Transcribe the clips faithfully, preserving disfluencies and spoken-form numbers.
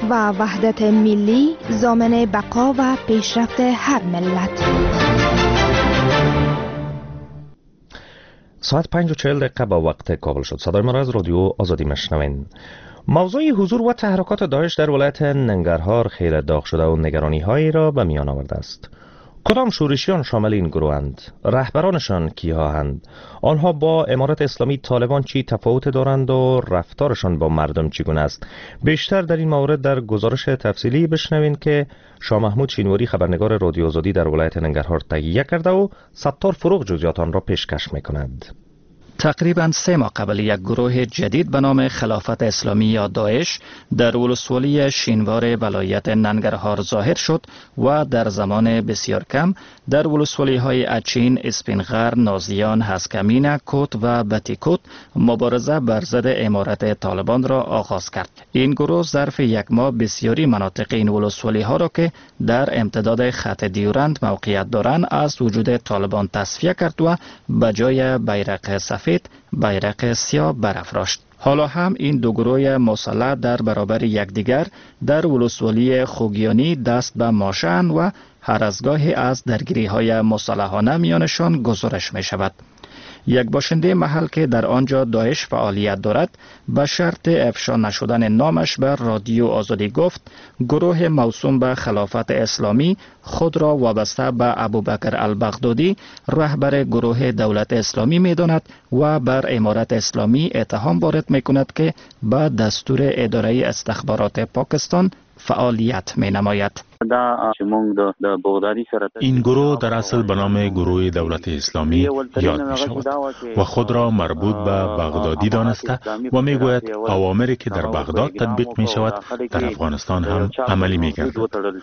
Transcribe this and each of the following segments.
و وحدت ملی ضامن بقا و پیشرفت هر ملت. ساعت پنج و چهل دقیقه با وقت کابل شد. صدای ما را از رادیو آزادی میشنوین. موضوع حضور و تحرکات داعش در ولایت ننگرهار خیلی داغ شده و نگرانی هایی را به میان آورده است. کدام شورشیان شامل این گروهند؟ رهبرانشان کی‌هاند؟ آنها با امارت اسلامی طالبان چی تفاوت دارند و رفتارشان با مردم چگونه است؟ بیشتر در این مورد در گزارش تفصیلی بشنوین که شاه محمود شینواری خبرنگار رادیو آزادی در ولایت ننگرهار تهیه کرده و ستار فروغ جزئیات آن را پیشکش می‌کند. تقریباً سه ماه قبل یک گروه جدید به نام خلافت اسلامی یا داعش در ولسوالی شینوار ولایت ننگرهار ظاهر شد و در زمان بسیار کم در ولسوالی های اچین، اسپینغر، نازیان، هسکمین، کوت و بتیکوت مبارزه بر ضد امارت طالبان را آغاز کرد. این گروه ظرف یک ماه بسیاری مناطق این ولسوالی ها را که در امتداد خط دیورند موقعیت دارند از وجود طالبان تصفیه کرد و به جای بیرق سفید بیرق سیاه برافراشت. حالا هم این دو گروه مسلح در برابر یکدیگر در ولسوالی خوگیانی دست به ماشین و هر از گاهی از درگیری های مسلحانه میانشان گزارش می شود. یک باشنده محل که در آنجا داعش فعالیت دارد به شرط افشا نشدن نامش بر رادیو آزادی گفت گروه موسوم به خلافت اسلامی خود را وابسته به ابوبکر البغدادی رهبر گروه دولت اسلامی می داند و بر امارت اسلامی اتهام وارد می کند که به دستور اداره استخبارات پاکستان فعالیت می نماید. این گروه در اصل به نام گروه دولت اسلامی یاد می شود و خود را مربوط به بغدادی دانسته و می گوید اوامری که در بغداد تطبیق می شود در افغانستان هم عملی می گردد.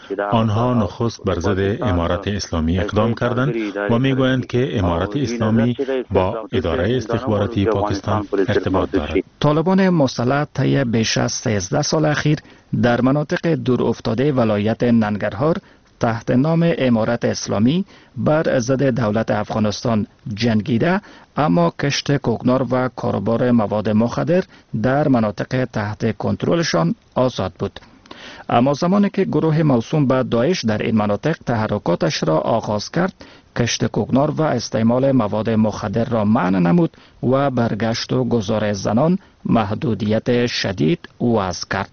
آنها نخست بر ضد امارت اسلامی اقدام کردند و می گویند که امارت اسلامی با اداره استخباراتی پاکستان ارتباط دارد. طالبان مسلح طی بیش از سیزده سال اخیر در مناطق دور افتاده ولایت ننگرهار تحت نام امارت اسلامی بر ضد دولت افغانستان جنگیده، اما کشت کوکنار و کاروبار مواد مخدر در مناطق تحت کنترلشان آزاد بود. اما زمانی که گروه موسوم به داعش در این مناطق تحرکاتش را آغاز کرد، کشت کوکنار و استعمال مواد مخدر را منع نمود و برگشت و گذار زنان محدودیت شدید وضع کرد.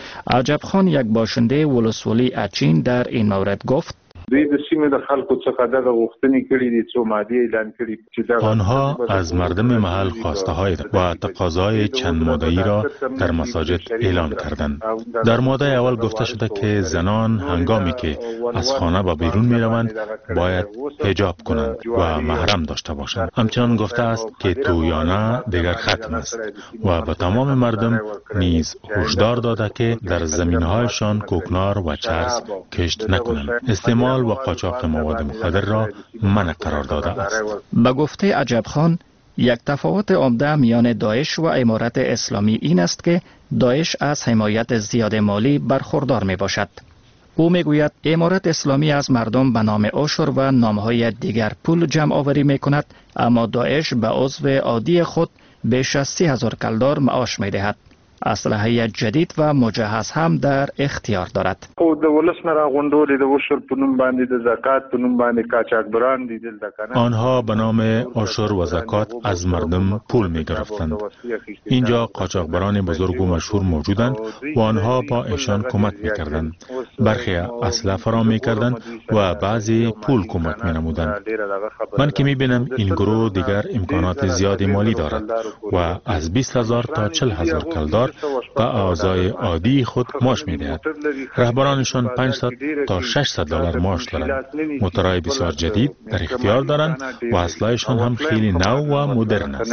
عجب خان یک باشنده ولسوالی اچین در این مورد گفت دوی د سیمې د خلکو څخه دغه غوښتنې کړي دي څو ماده اعلان کړي چې آنها از مردم محل خواسته های و تقاضای چند ماده‌ای را در مساجد اعلان کردند. در ماده اول گفته شده که زنان هنگامی که از خانه به بیرون می روند باید حجاب کنند و محرم داشته باشند. همچنان گفته است که تو یا نه دیگر ختم است و به تمام مردم نیز هشدار داده که در زمین‌هایشان کوکنار و چرس کشت نکنند. استعمال و قاچاق مواد مخدر را منع قرار داده است. به گفته عجب خان، یک تفاوت عمده میان داعش و امارت اسلامی این است که داعش از حمایت زیاد مالی برخوردار می باشد. او می گوید امارت اسلامی از مردم به نام عشر و نامهای دیگر پول جمع آوری می کند، اما داعش به عضو عادی خود بیش از سی هزار کلدار معاش می دهد. اسلحه جدید و مجهز هم در اختیار دارد. خو د ولس نه راغونډولې د عشر په نوم باندې د زکات په نوم باندې قاچاقبران دي دلته کنه. آنها به نام عشر و زکات از مردم پول می گرفتند. اینجا قاچاقبران بزرگ و مشهور موجودند و آنها با ایشان کمک می کردند. برخی اسلحه فراهم می کردند و بعضی پول کمک می نمودند. من که می بینم این گروه دیگر امکانات زیادی مالی دارد و از بیست هزار تا چهل هزار کلدار به اعضای عادی خود معاش می‌دهد. رهبرانشان پانصد تا ششصد دلار معاش دارند. موتورهای بسیار جدید در اختیار دارند و اسلحه‌شان هم خیلی نو و مدرن است.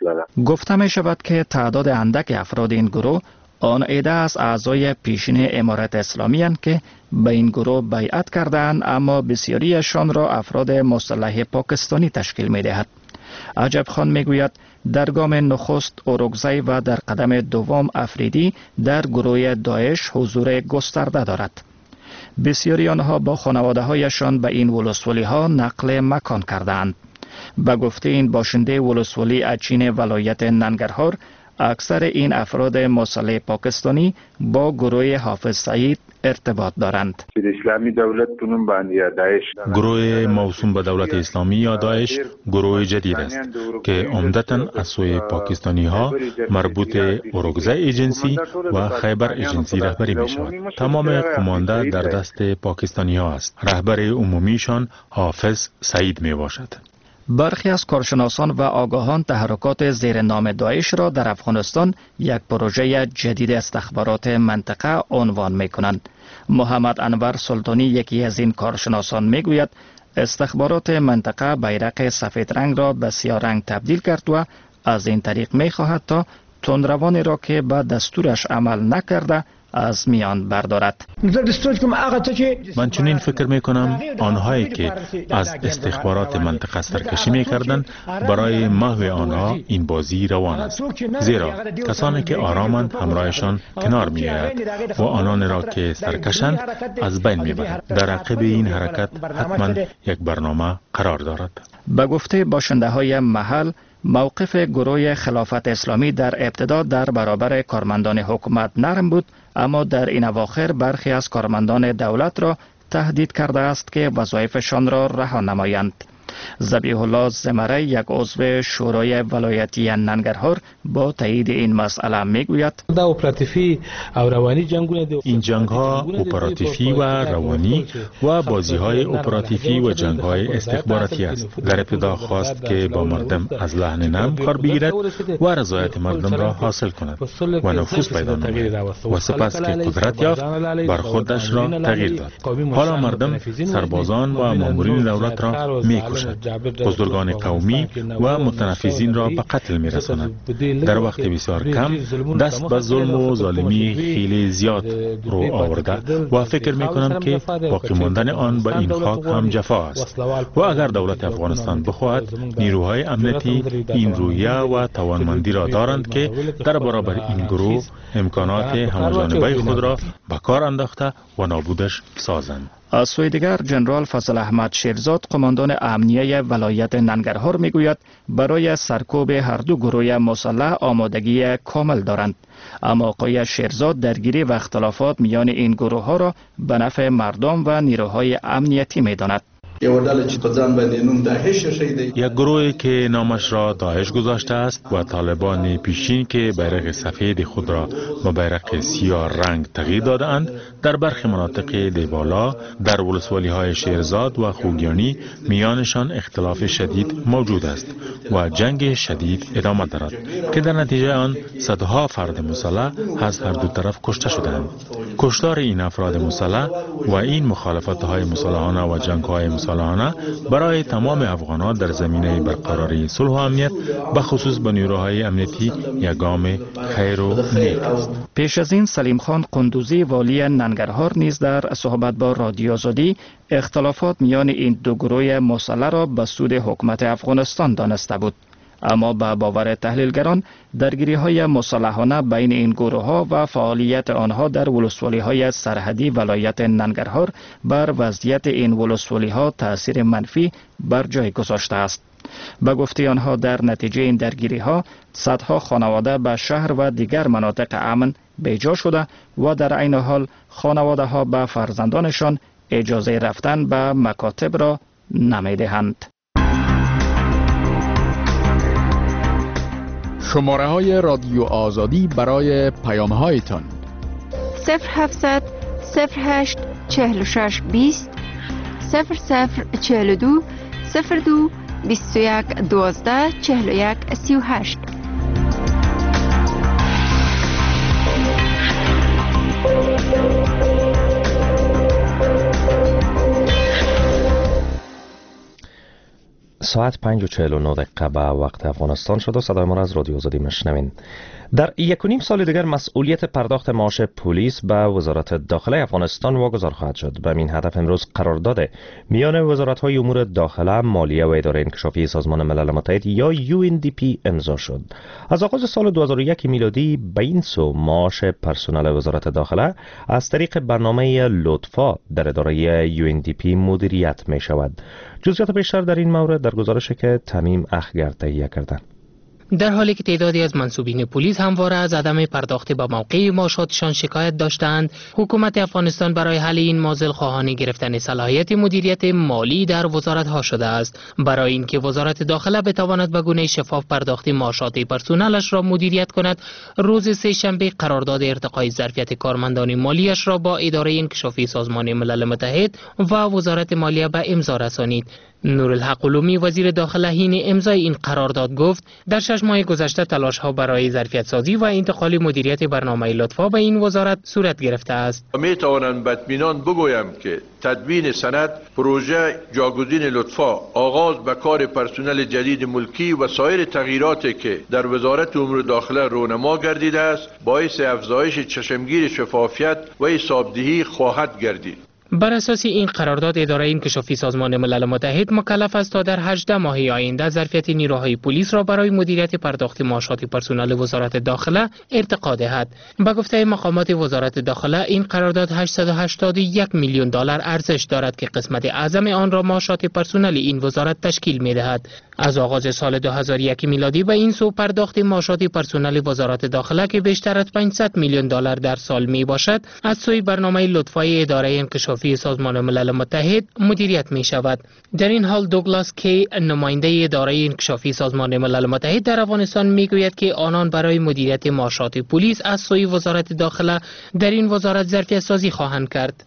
گفته می شود که تعداد اندک افراد این گروه آن عده از اعضای پیشین امارت اسلامی اند که به این گروه بیعت کردند، اما بسیاریشان را افراد مسلح پاکستانی تشکیل می‌دهد. عجب خان میگوید در گام نخست اورگزای و در قدم دوم افریدی در گروه داعش حضور گسترده دارد. بسیاری آنها با خانواده هایشان به این ولسوالی ها نقل مکان کردند. به گفته این باشنده ولسوالی اچین ولایت ننگرهار، اکثر این افراد مسلح پاکستانی با گروه حافظ سعید ارتباط دارند. اسلامی دولت پنوم باندې داعش گروه موسوم به دولت اسلامی یا داعش گروه جدید است که عمدتاً از سوی پاکستانی ها مربوط اورگزای ایجنسی و خیبر ایجنسی رهبری می شود. تمام قمانده در دست پاکستانی ها است. رهبر عمومیشان حافظ سعید می باشد. برخی از کارشناسان و آگاهان تحرکات زیر نام داعش را در افغانستان یک پروژه جدید استخبارات منطقه عنوان می کنند. محمد انور سلطانی یکی از این کارشناسان می گوید استخبارات منطقه بیرق سفید رنگ را به سیاه رنگ تبدیل کرد و از این طریق می خواهد تا تندروانی را که به دستورش عمل نکرده از میان بردارد. من چنین فکر می کنم آنهایی که از استخبارات منطقه سرکشی می کردند برای محو آنها این بازی روان است، زیرا کسانی که آرامند همراهشان کنار می آید و آنان را که سرکشند از بین می برد. در عقب این حرکت حتما یک برنامه قرار دارد. به گفته باشنده های محل، موقف گروه خلافت اسلامی در ابتدا در برابر کارمندان حکومت نرم بود، اما در این اواخر برخی از کارمندان دولت را تهدید کرده است که وظایفشان را رها نمایند. ذبیح الله زمره یک عضو شورای ولایتی ننگرهار با تایید این مسئله میگوید این جنگ ها اپراتیفی و روانی و بازی های اپراتیفی و جنگ های استخباراتی است. در ابتدا خواست که با مردم از لحن نرم کار بگیرد و رضایت مردم را حاصل کند و نفوذ پیدا نماید و سپس که قدرت یافت بر خودش را تغییر داد. حالا مردم سربازان و مامورین دولت را میکشد، بزرگان قومی و متنفذین را به قتل می رساند. در وقت بسیار کم دست به ظلم و ظالمی خیلی زیاد رو آورده و فکر می کنم که باقی ماندن آن به این خاک هم جفا است و اگر دولت افغانستان بخواهد نیروهای امنیتی این رویه و توانمندی را دارند که در برابر این گروه امکانات همه‌جانبه خود را به کار انداخته و نابودش سازند. از سوی دیگر جنرال فضل احمد شیرزاد قماندان امنیه ولایت ننگرهار میگوید برای سرکوب هر دو گروه مسلح آمادگی کامل دارند، اما آقای شیرزاد درگیری و اختلافات میان این گروه ها را به نفع مردم و نیروهای امنیتی میداند. یک گروهی که نامش را داعش گذاشته است و طالبان پیشین که بیرق سفید خود را به بیرق سیاه رنگ تغییر دادند در برخی مناطق دیبالا در ولسوالی های شیرزاد و خوگیانی میانشان اختلاف شدید موجود است و جنگ شدید ادامه دارد که در نتیجه آن صدها فرد مسلح از هر دو طرف کشته شدند. کشتار این افراد مسلح و این مخالفت های مسلحانه و جنگ های مسلحانه برای تمام افغانان در زمینه برقراری صلح و امنیت به خصوص به نیروهای امنیتی یک گام خیر و نیک است. پیش از این سلیم خان قندوزی والی ننگرهار نیز در صحبت با رادیو آزادی اختلافات میان این دو گروه مسلح را به سود حکومت افغانستان دانسته بود، اما به باور تحلیلگران درگیری های مسلحانه بین این گروه ها و فعالیت آنها در ولسوالی های سرحدی ولایت ننگرهار بر وضعیت این ولسوالی ها تأثیر منفی بر جای گذاشته است. به گفته آنها در نتیجه این درگیری ها صدها خانواده به شهر و دیگر مناطق امن بیجا شده و در عین حال خانواده ها به فرزندانشان اجازه رفتن به مکاتب را نمیدهند. شماره های رادیو آزادی برای پیام هایتان صفر هفتصد صفر هشت چهل و شش بیست صفر صفر چهل و دو صفر دو بیست و یک دوازده چهل و یک سی و هشت. ساعت پنج و چهل و نه دقیقه به وقت افغانستان شد و صدای ما را از رادیو آزادی میشنوین. در یک و نیم سال دیگر مسئولیت پرداخت معاش پلیس به وزارت داخله افغانستان واگذار خواهد شد. به این هدف امروز قرارداد میان وزارت‌های امور داخله، مالیه و اداره انکشافی سازمان ملل متحد یا یو ان دی پی امضا شد. از آغاز سال دو هزار و یک میلادی به این سو معاش پرسنل وزارت داخله از طریق برنامه لطفا در اداره یو ان دی پی مدیریت می شود. جزئیات بیشتر در این مورد در گزارشی که تمیم اخگر تهیه کردند. در حالی که تعدادی از منصوبین پلیس همواره از عدم پرداخت به موقع معاشاتشان شکایت داشتند، حکومت افغانستان برای حل این معضل خواهان گرفتن صلاحیت مدیریت مالی در وزارت‌ها شده است. برای اینکه وزارت داخله بتواند به گونه شفاف پرداخت معاشات پرسنلش را مدیریت کند، روز سه شنبه قرارداد ارتقای ظرفیت کارمندان مالیش را با اداره انکشافی سازمان ملل متحد و وزارت مالیه به امضا رسانید. نورالحق علومی وزیر داخله حین امضای این قرارداد گفت در شش ماه گذشته تلاش ها برای ظرفیت سازی و انتقال مدیریت برنامه لطفا به این وزارت صورت گرفته است. می توانم به اطمینان بگویم که تدوین سند، پروژه جاگزین لطفا، آغاز به کار پرسنل جدید ملکی و سایر تغییراتی که در وزارت امور داخله رونما گردیده است باعث افزایش چشمگیر شفافیت و حسابدهی خواهد گردید. بر اساس این قرارداد اداره انکشافی سازمان ملل متحد مکلف است تا در هجده ماه آینده ظرفیت نیروهای پلیس را برای مدیریت پرداخت معاشات پرسنل وزارت داخله ارتقا دهد. به گفته مقامات وزارت داخله این قرارداد هشتصد و هشتاد و یک میلیون دلار ارزش دارد که قسمت اعظم آن را معاشات پرسنل این وزارت تشکیل می دهد. از آغاز سال دو هزار و یک میلادی به این سو پرداخت معاشات پرسنل وزارت داخله که بیشتر از پانصد میلیون دلار در سال می باشد از سوی برنامه لطفای اداره انکشافی سازمان ملل متحد مدیریت می شود. در این حال دوگلاس کی نماینده اداره انکشافی سازمان ملل متحد در افغانستان می گوید که آنان برای مدیریت معاشات پلیس از سوی وزارت داخله در این وزارت ظرفیت سازی خواهند کرد.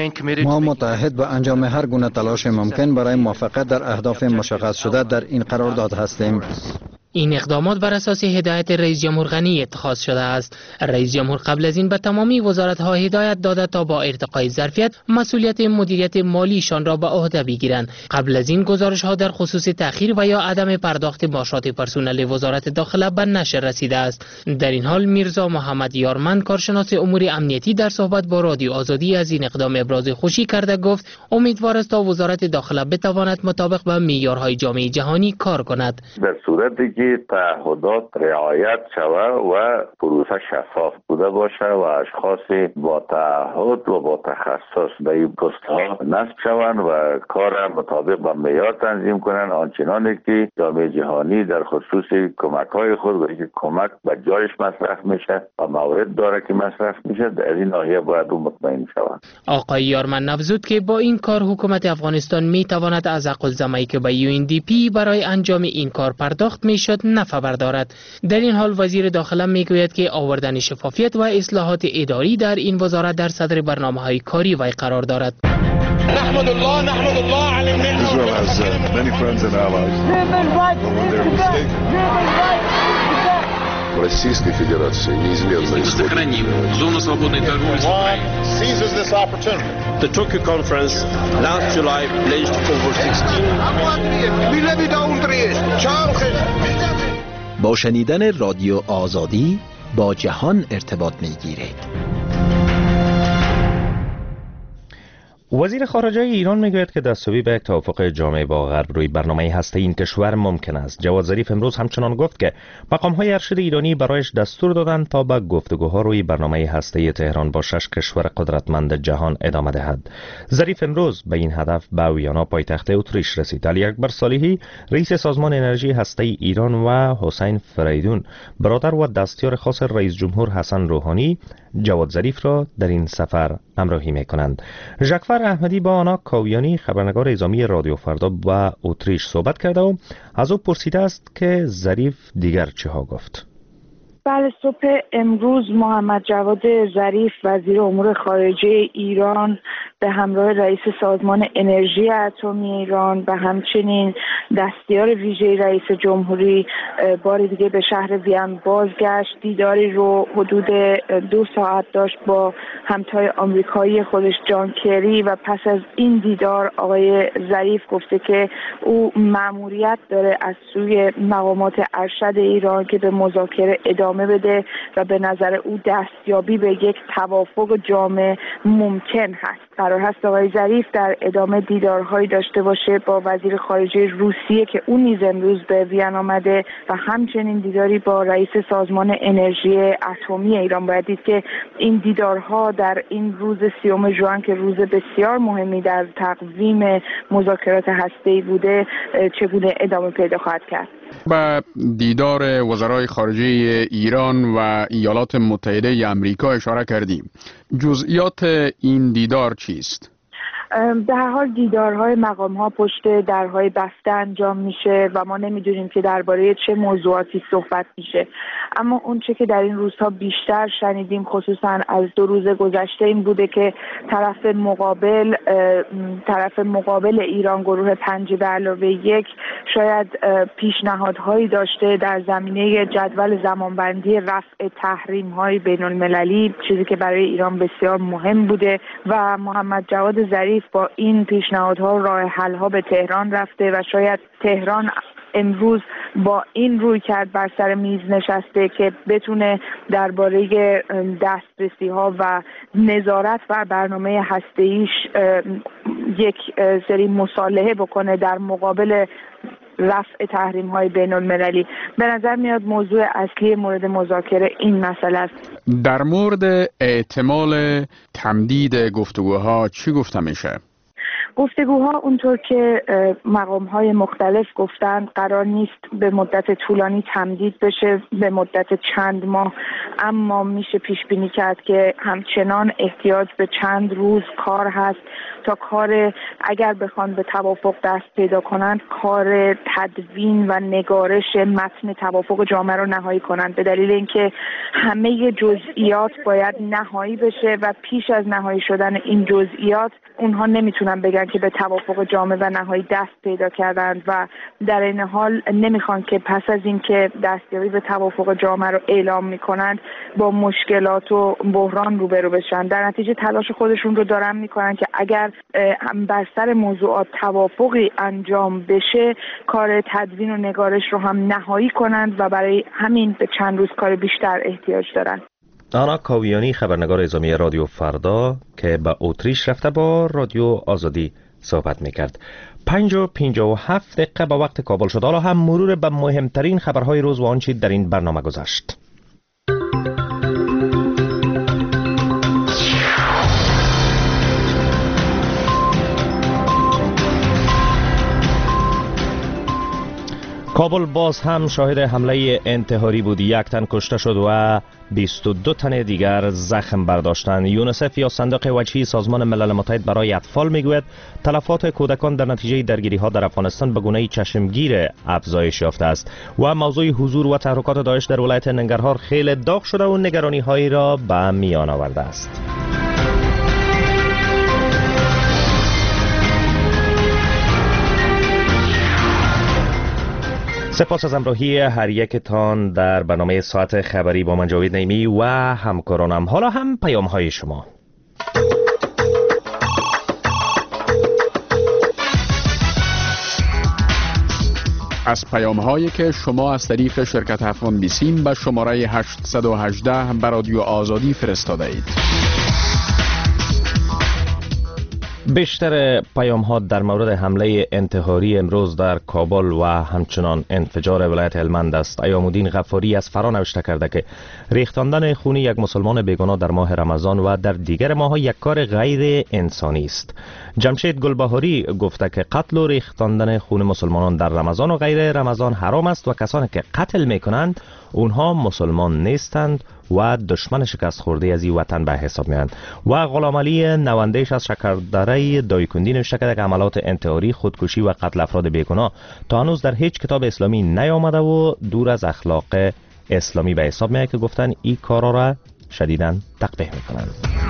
ما متعهد به انجام هر گونه تلاش ممکن برای موافقت در اهداف مشخص شده در این قرارداد هستیم. این اقدامات بر اساس هدایت رئیس جمهور غنی اتخاذ شده است. رئیس جمهور قبل از این به تمامی وزارت‌ها هدایت داده تا با ارتقای ظرفیت مسئولیت مدیریت مالیشان را به عهده بگیرند. قبل از این گزارش‌ها در خصوص تأخیر و یا عدم پرداخت معاشات پرسنل وزارت داخله به نشر رسیده است. در این حال میرزا محمد یارمند کارشناس امور امنیتی در صحبت با رادیو آزادی از این اقدام ابراز خوشی کرده گفت امیدوار است تا وزارت داخله بتواند مطابق با معیارهای جامعه جهانی کار کند. در صورتی که تعهدات رعایت شود و پروسه شفاف بوده باشه و اشخاص با تعهد و با تخصص به این پست‌ها نصب شوند و کار مطابق با معیار تنظیم کنند، آنچنانی که جامعه جهانی در خصوص کمک‌های خود و اینکه کمک به جایش مصرف میشه و موارد داره که مصرف میشه در این ناحیه باید او مطمئن شوند. آقای یارمن افزود که با این کار حکومت افغانستان میتواند از الزامی که به یو ان دی پی برای انجام این کار پرداخت میشد نفع بردارد. در این حال وزیر داخله میگوید که آوردن شفافیت و اصلاحات اداری در این وزارت در صدر برنامه‌های کاری وی قرار دارد. نحمد الله نحمد الله على النعمة. Israel has uh, many friends and allies. Российской Федерации неизменно сохраним зону свободной торговли с Украиной. Seizes this opportunity. The Tokyo conference last July pledged over sixteen. با شنیدن رادیو آزادی با جهان ارتباط می‌گیرید. وزیر خارجه ایران میگوید که دستیابی به یک توافق جامع با غرب روی برنامه هسته این کشور ممکن است. جواد ظریف امروز همچنان گفت که مقام‌های ارشد ایرانی برایش دستور دادند تا به گفتگوها روی برنامه هسته تهران با شش کشور قدرتمند جهان ادامه دهد. ظریف امروز به این هدف به ویانا پایتخت اتریش رسید. علی اکبر صالحی رئیس سازمان انرژی هسته ایران و حسین فریدون برادر و دستیار خاص رئیس جمهور حسن روحانی جواد ظریف را در این سفر همراهی می‌کنند. ژاکفر احمدی با آنا کاویانی خبرنگار اعزامی رادیو فردا و اتریش صحبت کرده و از او پرسیده است که ظریف دیگر چه ها گفت. بله، صبح امروز محمد جواد ظریف وزیر امور خارجه ایران به همراه رئیس سازمان انرژی اتمی ایران و همچنین دستیار ویژه رئیس جمهوری بار دیگه به شهر وین بازگشت. دیداری رو حدود دو ساعت داشت با همتای آمریکایی خودش جان کری و پس از این دیدار آقای ظریف گفته که او مأموریت داره از سوی مقامات ارشد ایران که به مذاکره ادامه بده و به نظر او دستیابی به یک توافق جامع ممکن هست. قرار هست آقای ظریف در ادامه دیدارهایی داشته باشه با وزیر خارجه روسیه که اون نیز امروز به وین آمده و همچنین دیداری با رئیس سازمان انرژی اتمی ایران. باید دید که این دیدارها در این روز سیوم ژوئن که روز بسیار مهمی در تقویم مذاکرات هسته‌ای بوده چگونه ادامه پیدا خواهد کرد. به دیدار وزرای خارجه ایران و ایالات متحده آمریکا اشاره کردیم. جزئیات این دیدار چیست؟ به هر حال دیدارهای مقام‌ها پشت درهای بسته انجام میشه و ما نمیدونیم که درباره چه موضوعاتی صحبت میشه. اما اون چه که در این روزها بیشتر شنیدیم خصوصا از دو روز گذشته این بوده که طرف مقابل طرف مقابل ایران گروه پنج به علاوه یک شاید پیشنهادهایی داشته در زمینه جدول زمانبندی رفع تحریم‌های بین‌المللی، چیزی که برای ایران بسیار مهم بوده و محمد جواد ظریف با این پیشنهادها راه حل‌ها به تهران رفته و شاید تهران امروز با این روی کرد بر سر میز نشسته که بتونه درباره دسترسی‌ها و نظارت بر برنامه هسته‌ایش یک سری مصالحه بکنه در مقابل رفع تحریم‌های بین‌المللی. به نظر میاد موضوع اصلی مورد مذاکره این مسئله است. در مورد احتمال تمدید گفتگوها چی گفته میشه؟ گفتگوها اونطور که مقام‌های مختلف گفتند قرار نیست به مدت طولانی تمدید بشه، به مدت چند ماه، اما میشه پیش بینی کرد که همچنان احتیاج به چند روز کار هست تا کار، اگر بخوان به توافق دست پیدا کنند، کار تدوین و نگارش متن توافق جامع رو نهایی کنند، به دلیل اینکه همه جزئیات باید نهایی بشه و پیش از نهایی شدن این جزئیات اونها نمیتونن بگن که به توافق جامع و نهایی دست پیدا کردند و در این حال نمیخوان که پس از اینکه دستیابی به توافق جامع رو اعلام میکنند با مشکلات و بحران روبرو بشن. در نتیجه تلاش خودشون رو دارن میکنن که اگر بر سر موضوعات توافقی انجام بشه کار تدوین و نگارش رو هم نهایی کنند و برای همین به چند روز کار بیشتر احتیاج دارن. آنا کاویانی، خبرنگار اعزامی رادیو فردا که به اتریش رفته، با رادیو آزادی صحبت میکرد. پنج و پنجاه و هفت دقیقه با وقت کابل شد. حالا هم مرور به مهمترین خبرهای روز و آنچه در این برنامه گذشت. کابل باز هم شاهد حمله انتحاری بود. یک تن کشته شد و بیست و دو تن دیگر زخم برداشتند. یونیسف یا صندوق وجهی سازمان ملل متحد برای اطفال میگوید تلفات کودکان در نتیجه درگیری ها در افغانستان به گونه چشمگیر افزایش یافته است و موضوع حضور و تحرکات داعش در ولایت ننگرهار خیلی داغ شده و نگرانی هایی را به میان آورده است. سپاس از همراهی هر یکتان در برنامه ساعت خبری با من جاوید نعیمی و همکارانم. حالا هم پیام های شما. از پیام هایی که شما از طریق شرکت افغان بیسیم به شماره هشتصد و هجده به رادیو آزادی فرستاده اید. بیشتر پیام ها در مورد حمله انتحاری امروز در کابل و همچنان انفجار ولایت هلمند است. ایامالدین غفاری از فرا نوشته کرده که ریختاندن خون یک مسلمان بیگناه در ماه رمضان و در دیگر ماه یک کار غیر انسانی است. جمشید گلبهاری گفته که قتل و ریختاندن خون مسلمانان در رمضان و غیر رمضان حرام است و کسانی که قتل میکنند اونها مسلمان نیستند و دشمن شکست خورده از این وطن به حساب میاند. و غلام علی نوندهش از شکردره دایکندی نوشته که عملات انتحاری، خودکشی و قتل افراد بیگناه تا هنوز در هیچ کتاب اسلامی نیامده و دور از اخلاق اسلامی به حساب میاد که گفتن این کارا را شدیداً تقبیح میکنند.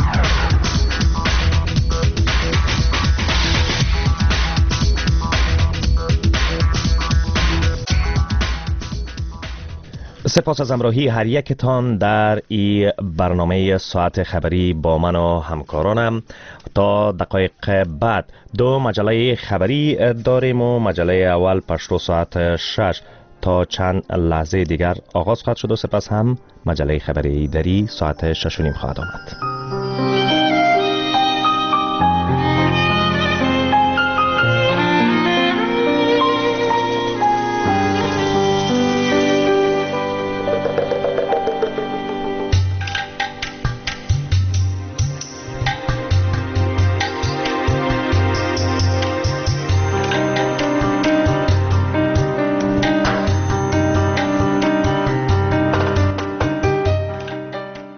سپاس از همراهی هر یکتان در این برنامه ساعت خبری با من و همکارانم. تا دقایق بعد دو مجله خبری داریم و مجله اول پشتو ساعت شش تا چند لحظه دیگر آغاز خواهد شد و سپس هم مجله خبری دری ساعت شش و نیم خواهد آمد.